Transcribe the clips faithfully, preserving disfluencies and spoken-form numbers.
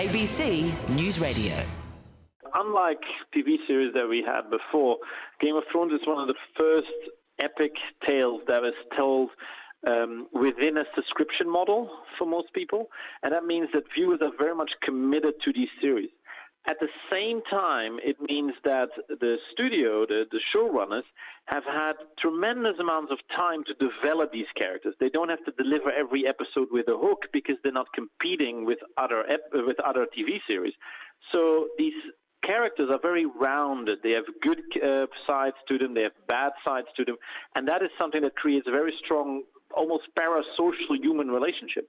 A B C News Radio. Unlike T V series that we had before, Game of Thrones is one of the first epic tales that was told um, within a subscription model for most people, and that means that viewers are very much committed to these series. At the same time, it means that the studio, the, the showrunners, have had tremendous amounts of time to develop these characters. They don't have to deliver every episode with a hook because they're not competing with other ep- with other T V series. So these characters are very rounded. They have good uh, sides to them. They have bad sides to them. And that is something that creates a very strong, almost parasocial human relationship.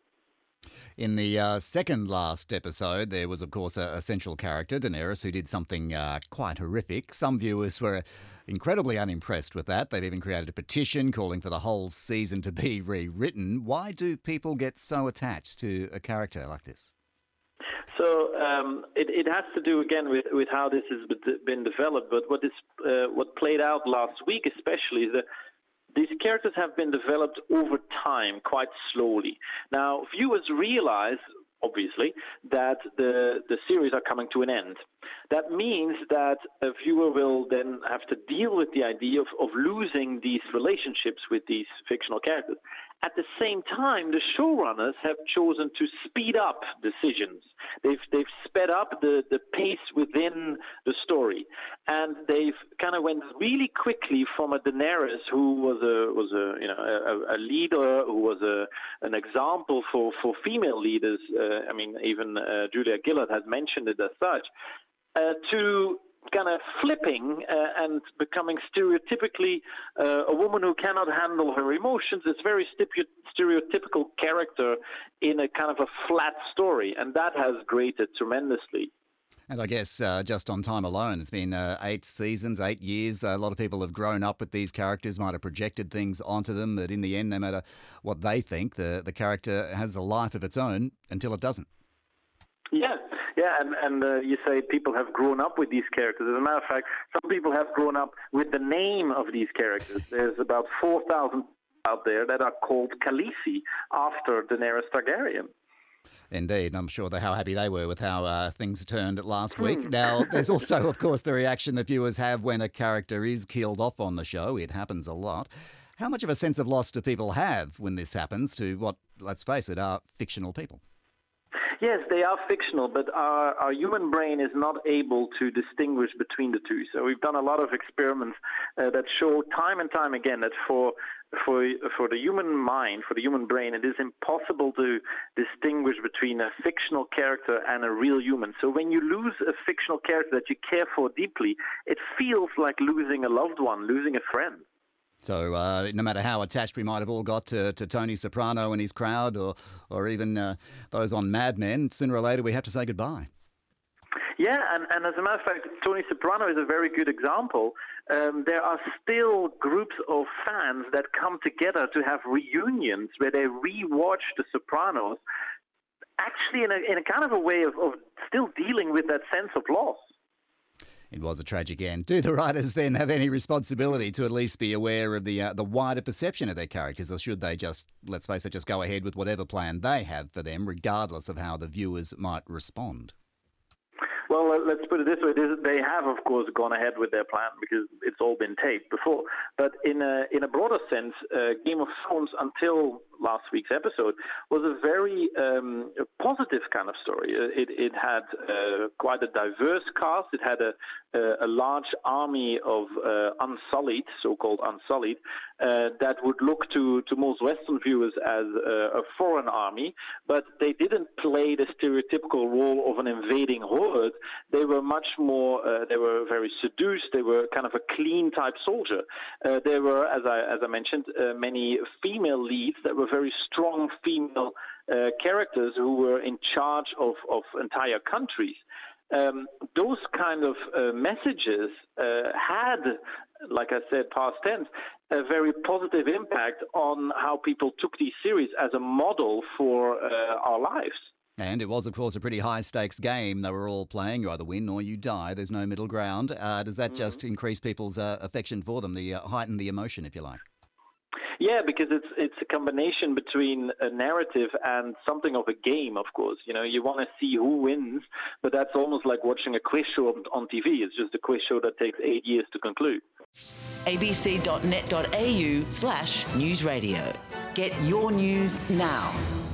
In the uh, second last episode, there was, of course, a, a central character, Daenerys, who did something uh, quite horrific. Some viewers were incredibly unimpressed with that. They've even created a petition calling for the whole season to be rewritten. Why do people get so attached to a character like this? So um, it, it has to do again with, with how this has been developed. But what is uh, what played out last week, especially, is that these characters have been developed over time, quite slowly. Now, viewers realize, obviously, that the the series are coming to an end. That means that a viewer will then have to deal with the idea of, of losing these relationships with these fictional characters. At the same time, the showrunners have chosen to speed up decisions. They've they've sped up the, the pace within the story, and they've kind of went really quickly from a Daenerys who was a was a you know a, a leader, who was a an example for, for female leaders. Uh, I mean, even uh, Julia Gillard has mentioned it as such. Uh, to kind of flipping uh, and becoming stereotypically uh, a woman who cannot handle her emotions. It's very stipu- stereotypical character in a kind of a flat story, and that has grated tremendously. And I guess uh, just on time alone, it's been uh, eight seasons, eight years. A lot of people have grown up with these characters, might have projected things onto them, but in the end, no matter what they think, the, the character has a life of its own until it doesn't. Yeah, yeah, and, and uh, you say people have grown up with these characters. As a matter of fact, some people have grown up with the name of these characters. There's about four thousand out there that are called Khaleesi after Daenerys Targaryen. Indeed, and I'm sure that how happy they were with how uh, things turned last week. Now, there's also, of course, the reaction that viewers have when a character is killed off on the show. It happens a lot. How much of a sense of loss do people have when this happens to what, let's face it, are fictional people? Yes, they are fictional, but our, our human brain is not able to distinguish between the two. So we've done a lot of experiments uh, that show time and time again that for for for the human mind, for the human brain, it is impossible to distinguish between a fictional character and a real human. So when you lose a fictional character that you care for deeply, it feels like losing a loved one, losing a friend. So uh, no matter how attached we might have all got to, to Tony Soprano and his crowd, or or even uh, those on Mad Men, sooner or later we have to say goodbye. Yeah, and, and as a matter of fact, Tony Soprano is a very good example. Um, there are still groups of fans that come together to have reunions where they re-watch The Sopranos, actually in a, in a kind of a way of, of still dealing with that sense of loss. It was a tragic end. Do the writers then have any responsibility to at least be aware of the uh, the wider perception of their characters, or should they just, let's face it, just go ahead with whatever plan they have for them, regardless of how the viewers might respond? Well, let's put it this way. They have, of course, gone ahead with their plan because it's all been taped before. But in a, in a broader sense, uh, Game of Thrones, until last week's episode, was a very um, positive kind of story. It, it had uh, quite a diverse cast. It had a, a, a large army of uh, Unsullied, so-called Unsullied, uh, that would look to, to most Western viewers as a, a foreign army, but they didn't play the stereotypical role of an invading horde. They were much more, uh, they were very seduced. They were kind of a clean type soldier. Uh, there were, as I, as I mentioned, uh, many female leads that were very strong female uh, characters who were in charge of, of entire countries. Um, those kind of uh, messages uh, had, like I said, past tense, a very positive impact on how people took these series as a model for uh, our lives. And it was, of course, a pretty high-stakes game they were all playing. You either win or you die. There's no middle ground. Uh, does that mm-hmm. just increase people's uh, affection for them, the uh, heighten the emotion, if you like? Yeah, because it's it's a combination between a narrative and something of a game, of course. You know, you want to see who wins, but that's almost like watching a quiz show on, on T V. It's just a quiz show that takes eight years to conclude. abc.net.au slash newsradio. Get your news now.